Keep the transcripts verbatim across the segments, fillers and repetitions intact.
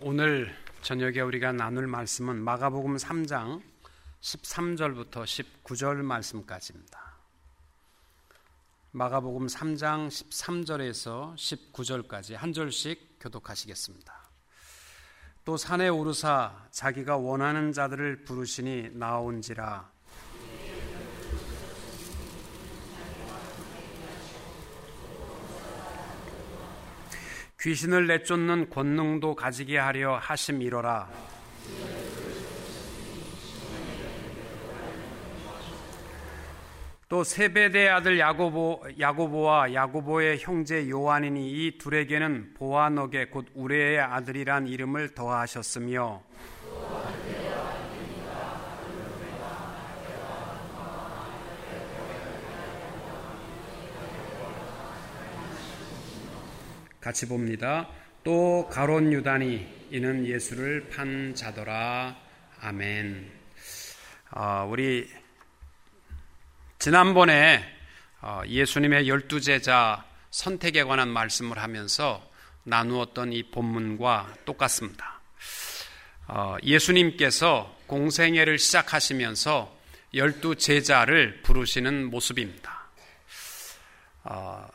오늘 저녁에 우리가 나눌 말씀은 마가복음 삼 장 십삼 절부터 십구 절 말씀까지입니다. 마가복음 삼 장 십삼 절에서 십구 절까지 한 절씩 교독하시겠습니다. 또 산에 오르사 자기가 원하는 자들을 부르시니 나온지라. 귀신을 내쫓는 권능도 가지게 하려 하심이로라. 또 세베대의 아들 야고보, 야고보와 야고보의 형제 요한이니 이 둘에게는 보아너게 곧 우레의 아들이란 이름을 더하셨으며 같이 봅니다. 또 가롯 유다니 이는 예수를 판 자더라. 아멘. 어, 우리 지난번에 예수님의 열두 제자 선택에 관한 말씀을 하면서 나누었던 이 본문과 똑같습니다. 어, 예수님께서 공생애를 시작하시면서 열두 제자를 부르시는 모습입니다. 어,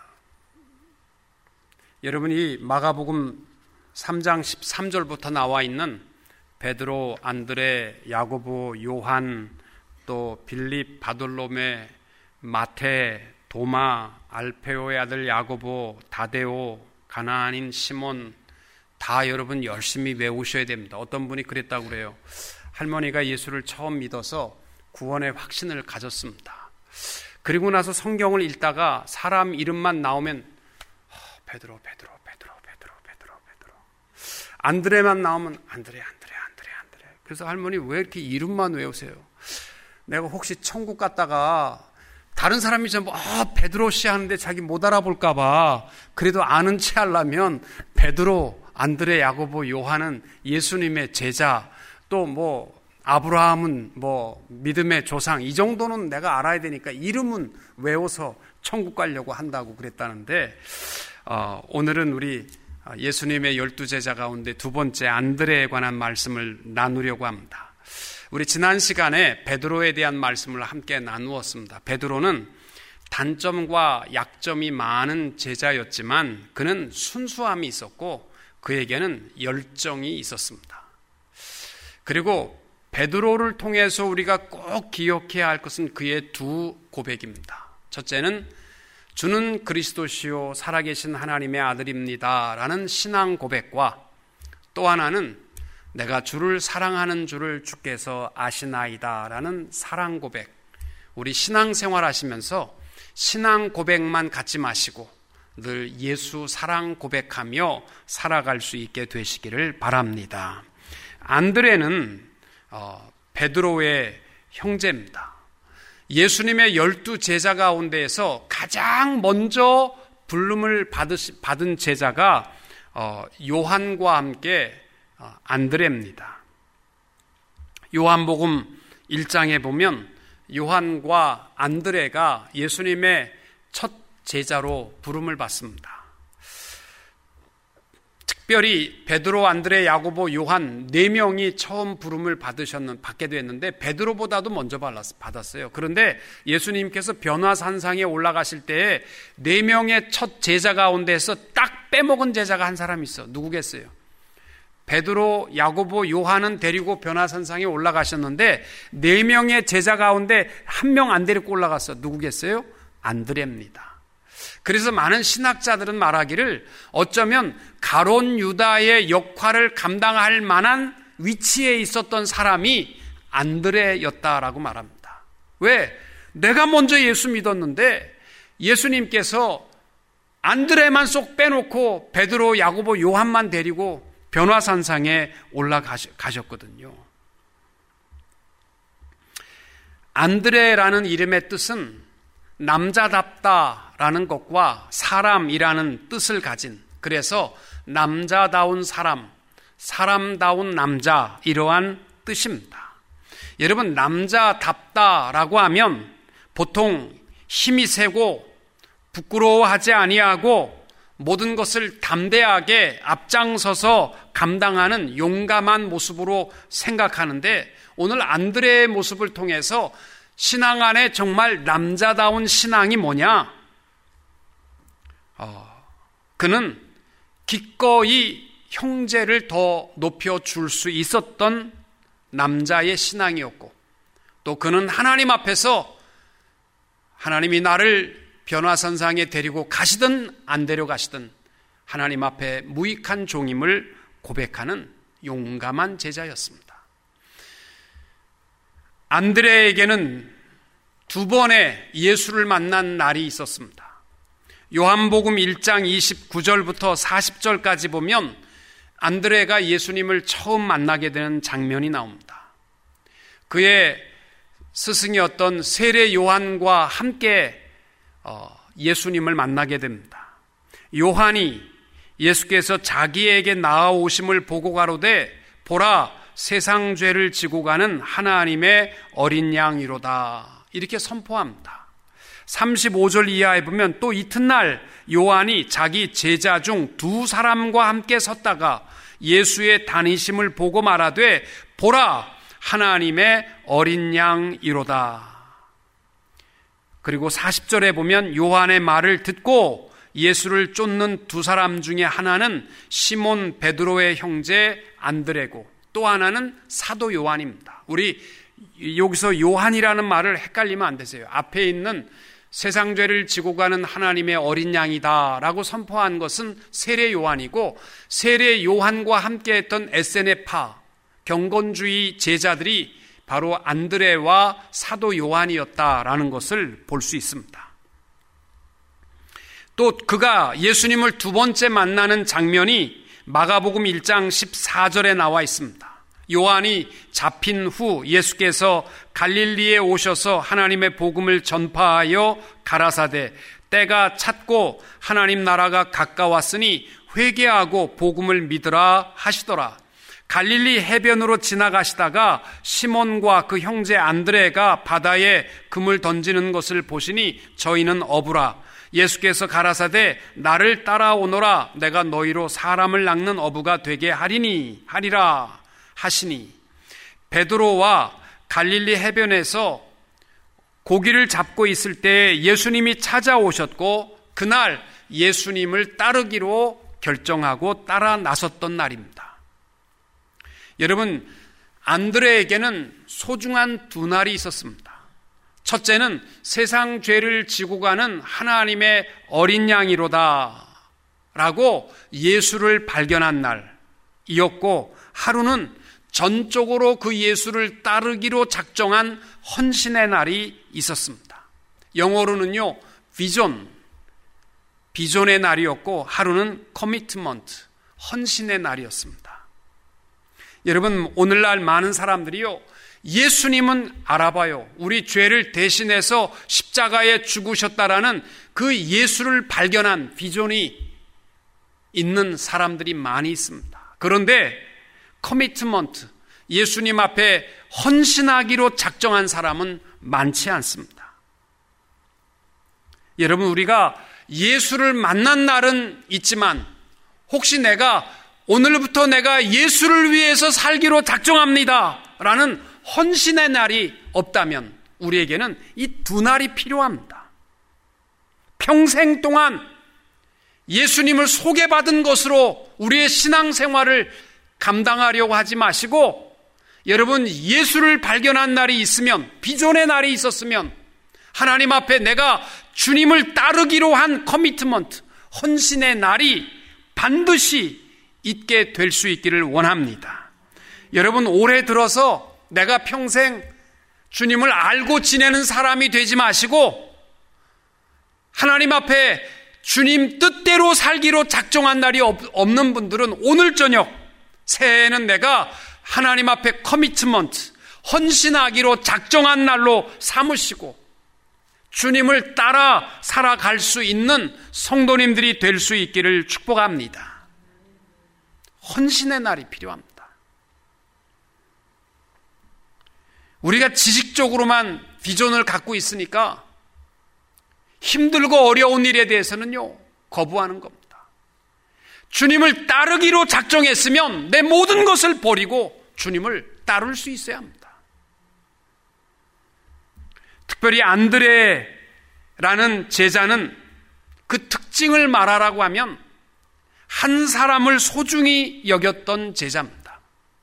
여러분이 마가복음 삼 장 십삼 절부터 나와 있는 베드로, 안드레, 야고보, 요한, 또 빌립, 바돌로메, 마태, 도마, 알페오의 아들 야고보, 다데오, 가나안인 시몬, 다 여러분 열심히 외우셔야 됩니다. 어떤 분이 그랬다고 그래요. 할머니가 예수를 처음 믿어서 구원의 확신을 가졌습니다. 그리고 나서 성경을 읽다가 사람 이름만 나오면 베드로, 베드로, 베드로, 베드로, 베드로, 베드로. 안드레만 나오면 안드레, 안드레, 안드레, 안드레. 그래서 할머니 왜 이렇게 이름만 외우세요? 내가 혹시 천국 갔다가 다른 사람이 전부 아 베드로 씨 하는데 자기 못 알아볼까 봐 그래도 아는 체 하려면 베드로, 안드레, 야고보, 요한은 예수님의 제자, 또 뭐 아브라함은 뭐 믿음의 조상, 이 정도는 내가 알아야 되니까 이름은 외워서 천국 가려고 한다고 그랬다는데 어, 오늘은 우리 예수님의 열두 제자 가운데 두 번째 안드레에 관한 말씀을 나누려고 합니다. 우리 지난 시간에 베드로에 대한 말씀을 함께 나누었습니다. 베드로는 단점과 약점이 많은 제자였지만 그는 순수함이 있었고 그에게는 열정이 있었습니다. 그리고 베드로를 통해서 우리가 꼭 기억해야 할 것은 그의 두 고백입니다. 첫째는 주는 그리스도시요 살아계신 하나님의 아들입니다 라는 신앙 고백과 또 하나는 내가 주를 사랑하는 줄을 주께서 아시나이다 라는 사랑 고백. 우리 신앙생활 하시면서 신앙 고백만 갖지 마시고 늘 예수 사랑 고백하며 살아갈 수 있게 되시기를 바랍니다. 안드레는 어, 베드로의 형제입니다. 예수님의 열두 제자 가운데에서 가장 먼저 부름을 받으시, 받은 제자가 어, 요한과 함께 어, 안드레입니다. 요한복음 일 장에 보면 요한과 안드레가 예수님의 첫 제자로 부름을 받습니다. 특별히 베드로, 안드레, 야고보, 요한 네 명이 처음 부름을 받으셨는, 받게 됐는데 베드로보다도 먼저 받았어요. 그런데 예수님께서 변화산상에 올라가실 때에 네 명의 첫 제자 가운데서 딱 빼먹은 제자가 한 사람이 있어. 누구겠어요? 베드로, 야고보, 요한은 데리고 변화산상에 올라가셨는데 네 명의 제자 가운데 한 명 안 데리고 올라갔어. 누구겠어요? 안드레입니다. 그래서 많은 신학자들은 말하기를 어쩌면 가롯 유다의 역할을 감당할 만한 위치에 있었던 사람이 안드레였다라고 말합니다. 왜? 내가 먼저 예수 믿었는데 예수님께서 안드레만 쏙 빼놓고 베드로, 야고보, 요한만 데리고 변화산상에 올라가셨거든요. 안드레라는 이름의 뜻은 남자답다라는 것과 사람이라는 뜻을 가진, 그래서 남자다운 사람, 사람다운 남자, 이러한 뜻입니다. 여러분, 남자답다라고 하면 보통 힘이 세고 부끄러워하지 아니하고 모든 것을 담대하게 앞장서서 감당하는 용감한 모습으로 생각하는데, 오늘 안드레의 모습을 통해서 신앙 안에 정말 남자다운 신앙이 뭐냐? 어, 그는 기꺼이 형제를 더 높여줄 수 있었던 남자의 신앙이었고, 또 그는 하나님 앞에서 하나님이 나를 변화산상에 데리고 가시든 안 데려가시든 하나님 앞에 무익한 종임을 고백하는 용감한 제자였습니다. 안드레에게는 두 번의 예수를 만난 날이 있었습니다. 요한복음 일 장 이십구 절부터 사십 절까지 보면 안드레가 예수님을 처음 만나게 되는 장면이 나옵니다. 그의 스승이었던 세례 요한과 함께 예수님을 만나게 됩니다. 요한이 예수께서 자기에게 나아오심을 보고 가로되, 보라, 세상 죄를 지고 가는 하나님의 어린 양이로다, 이렇게 선포합니다. 삼십오 절 이하에 보면 또 이튿날 요한이 자기 제자 중 두 사람과 함께 섰다가 예수의 다니심을 보고 말하되, 보라, 하나님의 어린 양이로다. 그리고 사십 절에 보면 요한의 말을 듣고 예수를 쫓는 두 사람 중에 하나는 시몬 베드로의 형제 안드레고, 또 하나는 사도 요한입니다. 우리 여기서 요한이라는 말을 헷갈리면 안 되세요. 앞에 있는 세상 죄를 지고 가는 하나님의 어린 양이다 라고 선포한 것은 세례 요한이고, 세례 요한과 함께 했던 에세네파 경건주의 제자들이 바로 안드레와 사도 요한이었다라는 것을 볼 수 있습니다. 또 그가 예수님을 두 번째 만나는 장면이 마가복음 일 장 십사 절에 나와 있습니다. 요한이 잡힌 후 예수께서 갈릴리에 오셔서 하나님의 복음을 전파하여 가라사대, 때가 찼고 하나님 나라가 가까웠으니 회개하고 복음을 믿으라 하시더라. 갈릴리 해변으로 지나가시다가 시몬과 그 형제 안드레가 바다에 금을 던지는 것을 보시니 저희는 어부라. 예수께서 가라사대, 나를 따라오너라. 내가 너희로 사람을 낚는 어부가 되게 하리니 하리라 하시니, 베드로와 갈릴리 해변에서 고기를 잡고 있을 때 예수님이 찾아오셨고, 그날 예수님을 따르기로 결정하고 따라 나섰던 날입니다. 여러분, 안드레에게는 소중한 두 날이 있었습니다. 첫째는 세상 죄를 지고 가는 하나님의 어린 양이로다 라고 예수를 발견한 날이었고, 하루는 전적으로 그 예수를 따르기로 작정한 헌신의 날이 있었습니다. 영어로는요, 비전, 비전의 날이었고, 하루는 커미트먼트, 헌신의 날이었습니다. 여러분, 오늘날 많은 사람들이요, 예수님은 알아봐요. 우리 죄를 대신해서 십자가에 죽으셨다라는 그 예수를 발견한 비전이 있는 사람들이 많이 있습니다. 그런데 커미트먼트, 예수님 앞에 헌신하기로 작정한 사람은 많지 않습니다. 여러분, 우리가 예수를 만난 날은 있지만, 혹시 내가 오늘부터 내가 예수를 위해서 살기로 작정합니다 라는 헌신의 날이 없다면 우리에게는 이 두 날이 필요합니다. 평생 동안 예수님을 소개받은 것으로 우리의 신앙생활을 감당하려고 하지 마시고, 여러분, 예수를 발견한 날이 있으면, 비전의 날이 있었으면, 하나님 앞에 내가 주님을 따르기로 한 커미트먼트, 헌신의 날이 반드시 있게 될 수 있기를 원합니다. 여러분, 올해 들어서 내가 평생 주님을 알고 지내는 사람이 되지 마시고, 하나님 앞에 주님 뜻대로 살기로 작정한 날이 없는 분들은 오늘 저녁, 새해에는 내가 하나님 앞에 커미트먼트, 헌신하기로 작정한 날로 삼으시고 주님을 따라 살아갈 수 있는 성도님들이 될 수 있기를 축복합니다. 헌신의 날이 필요합니다. 우리가 지식적으로만 비전을 갖고 있으니까 힘들고 어려운 일에 대해서는요, 거부하는 겁니다. 주님을 따르기로 작정했으면 내 모든 것을 버리고 주님을 따를 수 있어야 합니다. 특별히 안드레라는 제자는 그 특징을 말하라고 하면 한 사람을 소중히 여겼던 제자입니다.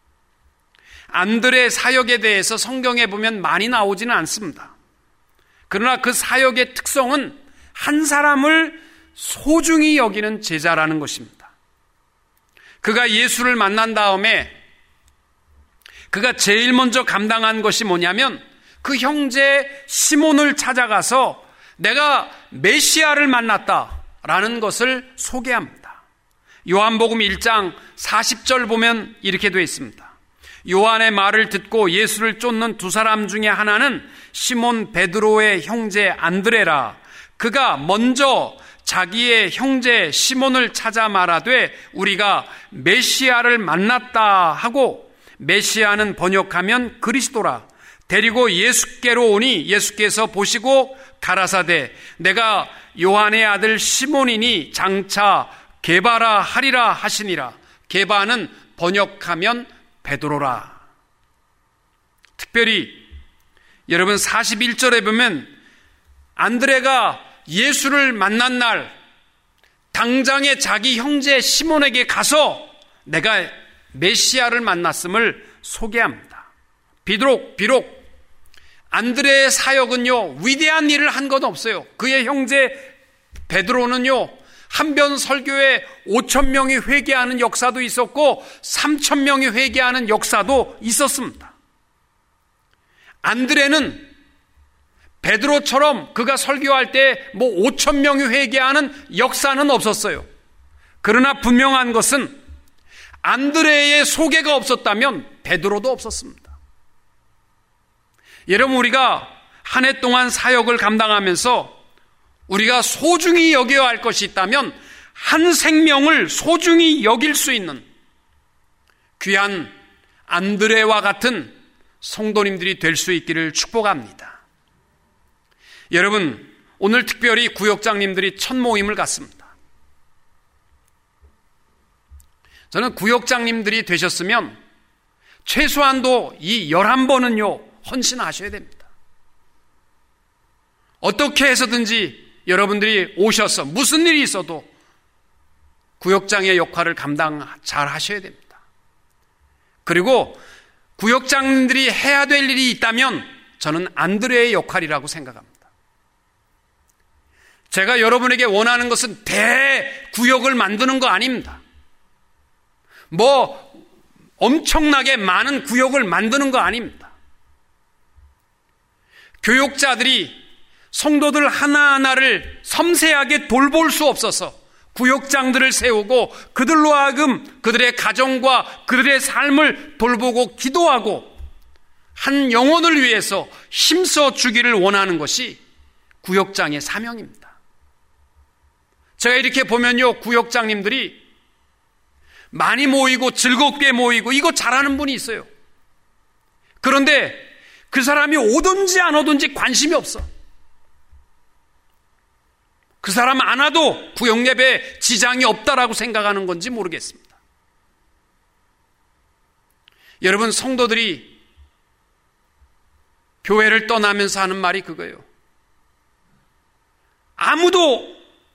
안드레 사역에 대해서 성경에 보면 많이 나오지는 않습니다. 그러나 그 사역의 특성은 한 사람을 소중히 여기는 제자라는 것입니다. 그가 예수를 만난 다음에 그가 제일 먼저 감당한 것이 뭐냐면 그 형제 시몬을 찾아가서 내가 메시아를 만났다라는 것을 소개합니다. 요한복음 일 장 사십 절 보면 이렇게 되어 있습니다. 요한의 말을 듣고 예수를 쫓는 두 사람 중에 하나는 시몬 베드로의 형제 안드레라. 그가 먼저 자기의 형제 시몬을 찾아 말하되 우리가 메시아를 만났다 하고, 메시아는 번역하면 그리스도라. 데리고 예수께로 오니 예수께서 보시고 가라사대 내가 요한의 아들 시몬이니 장차 게바라 하리라 하시니라. 게바는 번역하면 베드로라. 특별히 여러분 사십일 절에 보면 안드레가 예수를 만난 날 당장에 자기 형제 시몬에게 가서 내가 메시아를 만났음을 소개합니다. 비록 비록 안드레의 사역은요 위대한 일을 한 건 없어요. 그의 형제 베드로는요 한변 설교에 오천 명이 회개하는 역사도 있었고 삼천 명이 회개하는 역사도 있었습니다. 안드레는 베드로처럼 그가 설교할 때 뭐 오천 명이 회개하는 역사는 없었어요. 그러나 분명한 것은 안드레의 소개가 없었다면 베드로도 없었습니다. 여러분, 우리가 한 해 동안 사역을 감당하면서 우리가 소중히 여겨야 할 것이 있다면 한 생명을 소중히 여길 수 있는 귀한 안드레와 같은 성도님들이 될 수 있기를 축복합니다. 여러분, 오늘 특별히 구역장님들이 첫 모임을 갖습니다. 저는 구역장님들이 되셨으면 최소한도 이 열한 번은요 헌신하셔야 됩니다. 어떻게 해서든지 여러분들이 오셔서 무슨 일이 있어도 구역장의 역할을 감당 잘 하셔야 됩니다. 그리고 구역장님들이 해야 될 일이 있다면 저는 안드레의 역할이라고 생각합니다. 제가 여러분에게 원하는 것은 대구역을 만드는 거 아닙니다. 뭐 엄청나게 많은 구역을 만드는 거 아닙니다. 교역자들이 성도들 하나하나를 섬세하게 돌볼 수 없어서 구역장들을 세우고 그들로 하여금 그들의 가정과 그들의 삶을 돌보고 기도하고 한 영혼을 위해서 힘써 주기를 원하는 것이 구역장의 사명입니다. 제가 이렇게 보면요, 구역장님들이 많이 모이고 즐겁게 모이고 이거 잘하는 분이 있어요. 그런데 그 사람이 오든지 안 오든지 관심이 없어. 그 사람 안 와도 구역 예배에 지장이 없다라고 생각하는 건지 모르겠습니다. 여러분, 성도들이 교회를 떠나면서 하는 말이 그거예요. 아무도,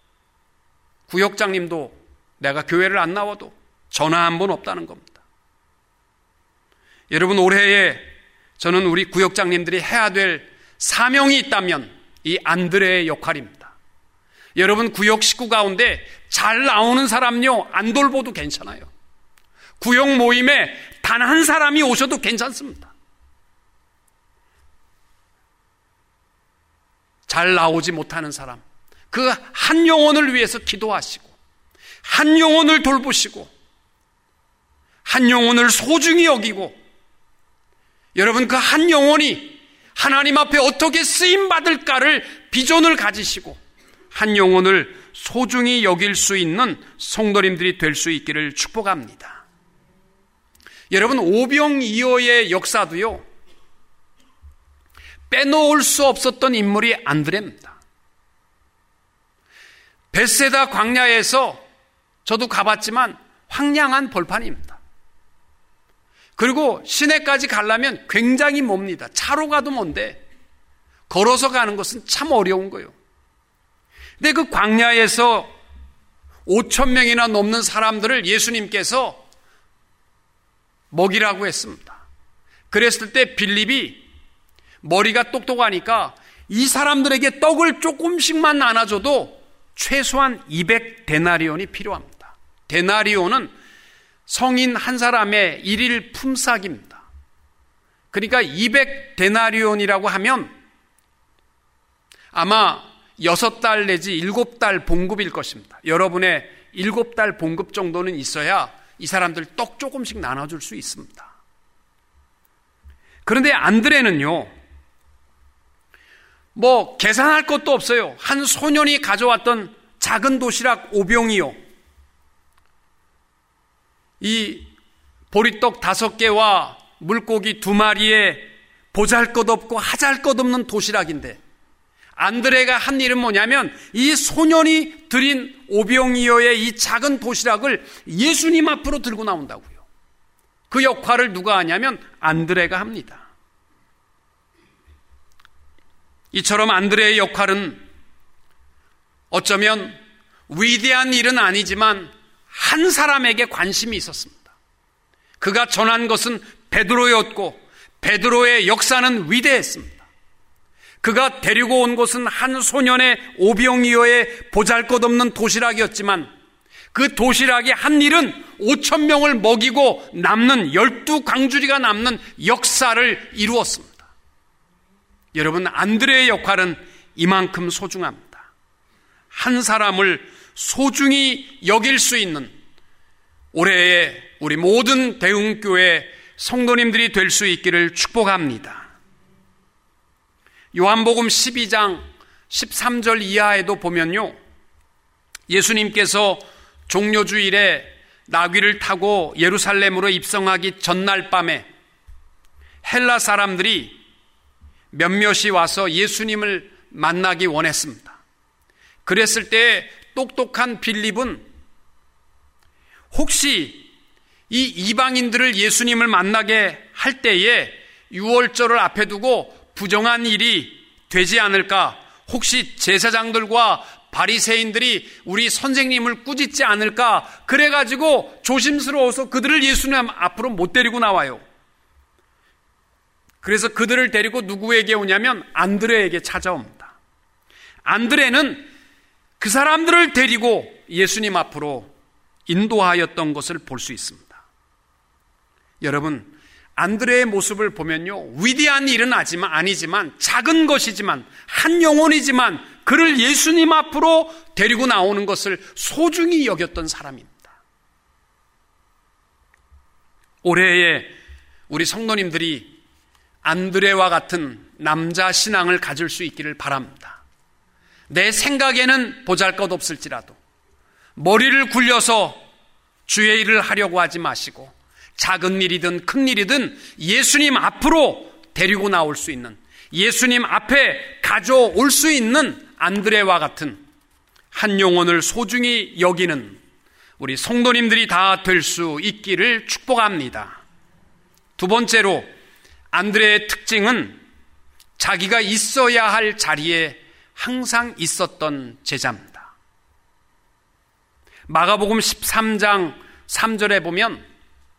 구역장님도 내가 교회를 안 나와도 전화 한 번 없다는 겁니다. 여러분, 올해에 저는 우리 구역장님들이 해야 될 사명이 있다면 이 안드레의 역할입니다. 여러분, 구역 식구 가운데 잘 나오는 사람요 안 돌봐도 괜찮아요. 구역 모임에 단 한 사람이 오셔도 괜찮습니다. 잘 나오지 못하는 사람, 그 한 영혼을 위해서 기도하시고 한 영혼을 돌보시고 한 영혼을 소중히 여기고, 여러분, 그 한 영혼이 하나님 앞에 어떻게 쓰임받을까를 비전을 가지시고 한 영혼을 소중히 여길 수 있는 성도님들이 될 수 있기를 축복합니다. 여러분, 오병이어의 역사도요 빼놓을 수 없었던 인물이 안드레입니다. 벳세다 광야에서 저도 가봤지만 황량한 벌판입니다. 그리고 시내까지 가려면 굉장히 멉니다. 차로 가도 먼데 걸어서 가는 것은 참 어려운 거예요. 근데 그 광야에서 오천 명이나 넘는 사람들을 예수님께서 먹이라고 했습니다. 그랬을 때 빌립이 머리가 똑똑하니까 이 사람들에게 떡을 조금씩만 나눠줘도 최소한 이백 데나리온이 필요합니다. 데나리온은 성인 한 사람의 일일 품삯입니다. 그러니까 이백 데나리온이라고 하면 아마 여섯 달 내지 일곱 달 봉급일 것입니다. 여러분의 일곱 달 봉급 정도는 있어야 이 사람들 떡 조금씩 나눠줄 수 있습니다. 그런데 안드레는요, 뭐 계산할 것도 없어요. 한 소년이 가져왔던 작은 도시락 오병이요, 이 보리떡 다섯 개와 물고기 두 마리에 보잘것없고 하잘것없는 도시락인데, 안드레가 한 일은 뭐냐면 이 소년이 드린 오병이어의 이 작은 도시락을 예수님 앞으로 들고 나온다고요. 그 역할을 누가 하냐면 안드레가 합니다. 이처럼 안드레의 역할은 어쩌면 위대한 일은 아니지만 한 사람에게 관심이 있었습니다. 그가 전한 것은 베드로였고 베드로의 역사는 위대했습니다. 그가 데리고 온 것은 한 소년의 오병이어의 보잘것없는 도시락이었지만 그 도시락이 한 일은 오천 명을 먹이고 남는 열두 광주리가 남는 역사를 이루었습니다. 여러분, 안드레의 역할은 이만큼 소중합니다. 한 사람을 소중히 여길 수 있는 올해의 우리 모든 대흥교회 성도님들이 될 수 있기를 축복합니다. 요한복음 십이 장 십삼 절 이하에도 보면요, 예수님께서 종려주일에 나귀를 타고 예루살렘으로 입성하기 전날 밤에 헬라 사람들이 몇몇이 와서 예수님을 만나기 원했습니다. 그랬을 때 똑똑한 빌립은 혹시 이 이방인들을 예수님을 만나게 할 때에 유월절을 앞에 두고 부정한 일이 되지 않을까, 혹시 제사장들과 바리새인들이 우리 선생님을 꾸짖지 않을까, 그래가지고 조심스러워서 그들을 예수님 앞으로 못 데리고 나와요. 그래서 그들을 데리고 누구에게 오냐면 안드레에게 찾아옵니다. 안드레는 그 사람들을 데리고 예수님 앞으로 인도하였던 것을 볼 수 있습니다. 여러분, 안드레의 모습을 보면요, 위대한 일은 아니지만 작은 것이지만 한 영혼이지만 그를 예수님 앞으로 데리고 나오는 것을 소중히 여겼던 사람입니다. 올해에 우리 성도님들이 안드레와 같은 남자 신앙을 가질 수 있기를 바랍니다. 내 생각에는 보잘것없을지라도 머리를 굴려서 주의 일을 하려고 하지 마시고 작은 일이든 큰 일이든 예수님 앞으로 데리고 나올 수 있는, 예수님 앞에 가져올 수 있는 안드레와 같은 한 영혼을 소중히 여기는 우리 성도님들이 다 될 수 있기를 축복합니다. 두 번째로, 안드레의 특징은 자기가 있어야 할 자리에 항상 있었던 제자입니다. 마가복음 십삼 장 삼 절에 보면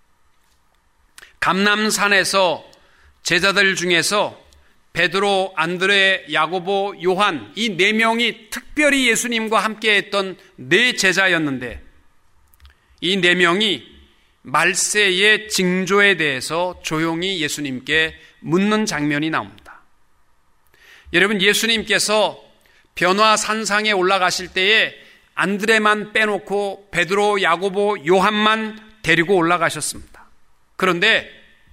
감람산에서 제자들 중에서 베드로, 안드레, 야고보, 요한, 이 네 명이 특별히 예수님과 함께했던 네 제자였는데, 이 네 명이 말세의 징조에 대해서 조용히 예수님께 묻는 장면이 나옵니다. 여러분, 예수님께서 변화산상에 올라가실 때에 안드레만 빼놓고 베드로, 야고보, 요한만 데리고 올라가셨습니다. 그런데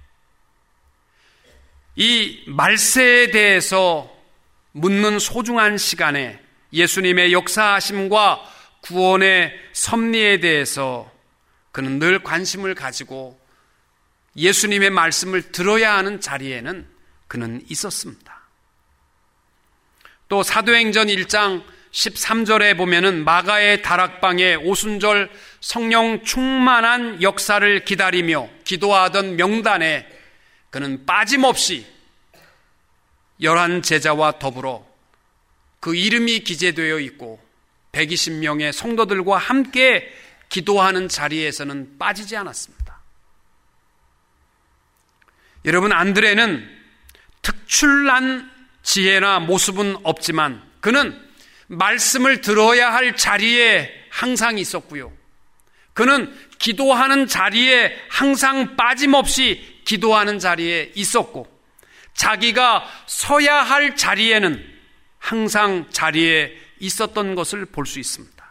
이 말세에 대해서 묻는 소중한 시간에 예수님의 역사하심과 구원의 섭리에 대해서 그는 늘 관심을 가지고 예수님의 말씀을 들어야 하는 자리에는 그는 있었습니다. 또 사도행전 일 장 십삼 절에 보면은 마가의 다락방에 오순절 성령 충만한 역사를 기다리며 기도하던 명단에 그는 빠짐없이 열한 제자와 더불어 그 이름이 기재되어 있고 백이십 명의 성도들과 함께 기도하는 자리에서는 빠지지 않았습니다. 여러분, 안드레는 특출난 지혜나 모습은 없지만 그는 말씀을 들어야 할 자리에 항상 있었고요. 그는 기도하는 자리에 항상 빠짐없이 기도하는 자리에 있었고, 자기가 서야 할 자리에는 항상 자리에 있었던 것을 볼 수 있습니다.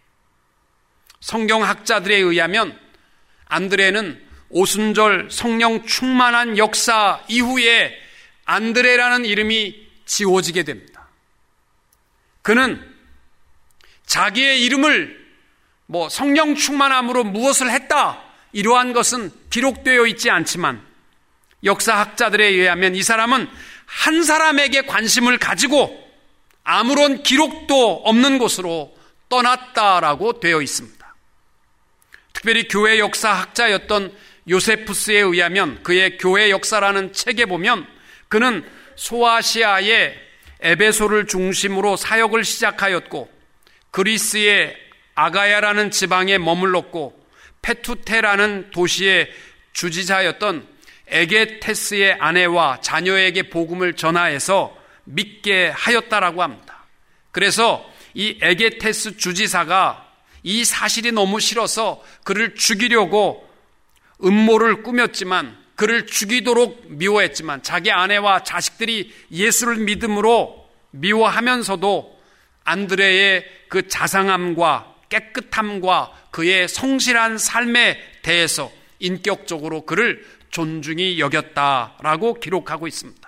성경학자들에 의하면 안드레는 오순절 성령 충만한 역사 이후에 안드레라는 이름이 지워지게 됩니다. 그는 자기의 이름을 뭐 성령 충만함으로 무엇을 했다, 이러한 것은 기록되어 있지 않지만 역사학자들에 의하면 이 사람은 한 사람에게 관심을 가지고 아무런 기록도 없는 곳으로 떠났다라고 되어 있습니다. 특별히 교회 역사학자였던 요세푸스에 의하면 그의 교회 역사라는 책에 보면 그는 소아시아의 에베소를 중심으로 사역을 시작하였고 그리스의 아가야라는 지방에 머물렀고 페투테라는 도시의 주지사였던 에게테스의 아내와 자녀에게 복음을 전하여서 믿게 하였다라고 합니다. 그래서 이 에게테스 주지사가 이 사실이 너무 싫어서 그를 죽이려고 음모를 꾸몄지만, 그를 죽이도록 미워했지만 자기 아내와 자식들이 예수를 믿음으로 미워하면서도 안드레의 그 자상함과 깨끗함과 그의 성실한 삶에 대해서 인격적으로 그를 존중히 여겼다라고 기록하고 있습니다.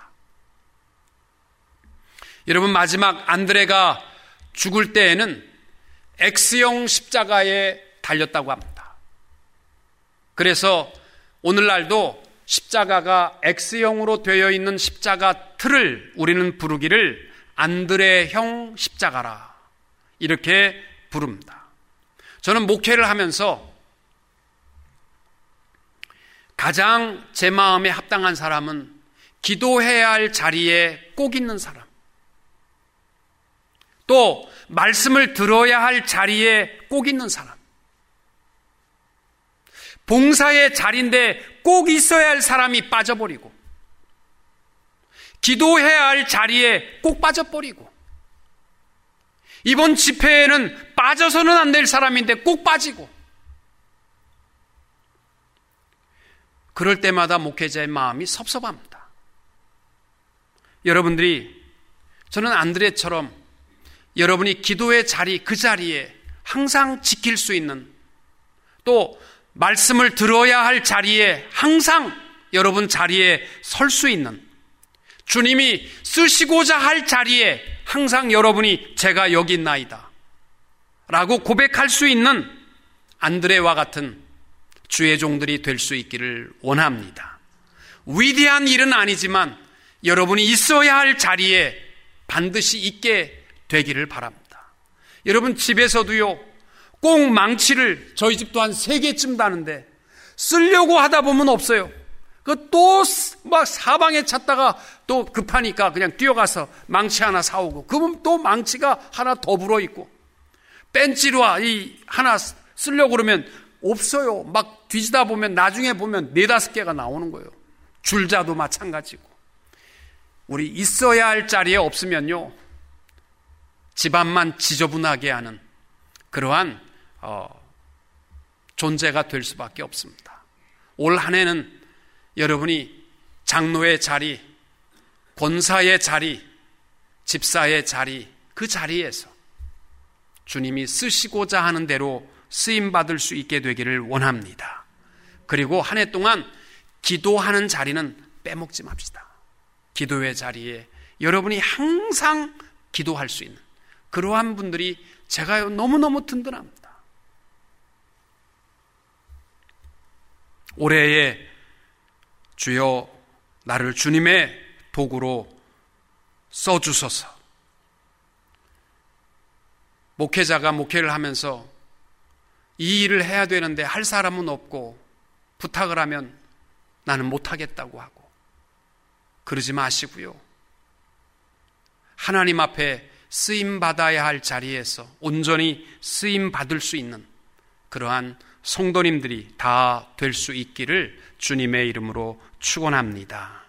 여러분, 마지막 안드레가 죽을 때에는 X형 십자가에 달렸다고 합니다. 그래서 오늘날도 십자가가 X형으로 되어 있는 십자가 틀을 우리는 부르기를 안드레형 십자가라, 이렇게 부릅니다. 저는 목회를 하면서 가장 제 마음에 합당한 사람은 기도해야 할 자리에 꼭 있는 사람, 또 말씀을 들어야 할 자리에 꼭 있는 사람, 봉사의 자리인데 꼭 있어야 할 사람이 빠져버리고, 기도해야 할 자리에 꼭 빠져버리고, 이번 집회에는 빠져서는 안 될 사람인데 꼭 빠지고, 그럴 때마다 목회자의 마음이 섭섭합니다. 여러분들이, 저는 안드레처럼 여러분이 기도의 자리, 그 자리에 항상 지킬 수 있는, 또 말씀을 들어야 할 자리에 항상 여러분 자리에 설 수 있는, 주님이 쓰시고자 할 자리에 항상 여러분이 제가 여기 있나이다 라고 고백할 수 있는 안드레와 같은 주의 종들이 될 수 있기를 원합니다. 위대한 일은 아니지만 여러분이 있어야 할 자리에 반드시 있게 되기를 바랍니다. 여러분, 집에서도요, 꼭 망치를, 저희 집도 한 세 개쯤 다는데 쓰려고 하다 보면 없어요. 그 또 막 사방에 찾다가 또 급하니까 그냥 뛰어가서 망치 하나 사오고, 그러면 또 망치가 하나 더 불어있고, 벤치로 이 하나 쓰려고 그러면 없어요. 막 뒤지다 보면 나중에 보면 네다섯 개가 나오는 거예요. 줄자도 마찬가지고. 우리 있어야 할 자리에 없으면요, 집안만 지저분하게 하는 그러한 어, 존재가 될 수밖에 없습니다. 올 한 해는 여러분이 장로의 자리, 권사의 자리, 집사의 자리, 그 자리에서 주님이 쓰시고자 하는 대로 쓰임받을 수 있게 되기를 원합니다. 그리고 한 해 동안 기도하는 자리는 빼먹지 맙시다. 기도의 자리에 여러분이 항상 기도할 수 있는 그러한 분들이 제가 너무너무 든든합니다. 올해에 주여 나를 주님의 도구로 써주소서. 목회자가 목회를 하면서 이 일을 해야 되는데 할 사람은 없고 부탁을 하면 나는 못하겠다고 하고 그러지 마시고요. 하나님 앞에 쓰임받아야 할 자리에서 온전히 쓰임받을 수 있는 그러한 성도님들이 다 될 수 있기를 주님의 이름으로 축원합니다.